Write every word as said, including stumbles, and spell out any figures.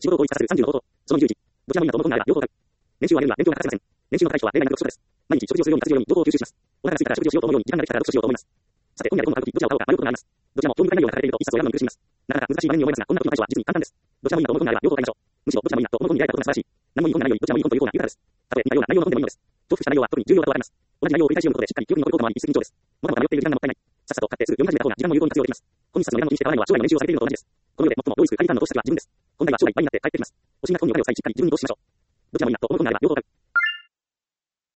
仕事を効率化するさんじゅうの方法。そのにじゅういち。どちらもいいなと思う困難あれば両方買う。年収を上げるには勉強が欠かせません。年収の高い人は例外なく読書です。毎日食事をするように活字ように情報を吸収します。お腹が空いたら食事をしようと思うように時間ができたら読書しようと思います。さて、本やレコンが買うときどちらを買おうか迷うことがあります。どちらも興味深い内容が書かれていると一冊を選ぶのに苦しみます。なかなか難しい場面に思いますが、こんな時の対処は実に簡単です。どちらもいいなと思うことがあれば両方買いましょう。むしろどちらもいいなと思うことに出会えたことが素晴らしい。何もいい本でないよりどちらもいい本という方が豊かです。たとえ似たような内容の本でもいいのです。重複した内容は特に重要だとわかります。同じ内容を繰り返し読むことでしっかり記憶に残ることもあり一石二鳥です。もたもた迷っている時間がもったいない。さっさと買ってすぐ読み始めた方が時間も有効に活用できます。本一冊の値段の気にして買わないのは将来の練習をされているのと同じです。この世で最も用意する借り時間の投資先は自分です。本題は将来いっぱいになって帰ってきます。お尻が本に分けを割いしっかり自分に投資しましょう。どちらもいいなと思うことがあれば両方買う。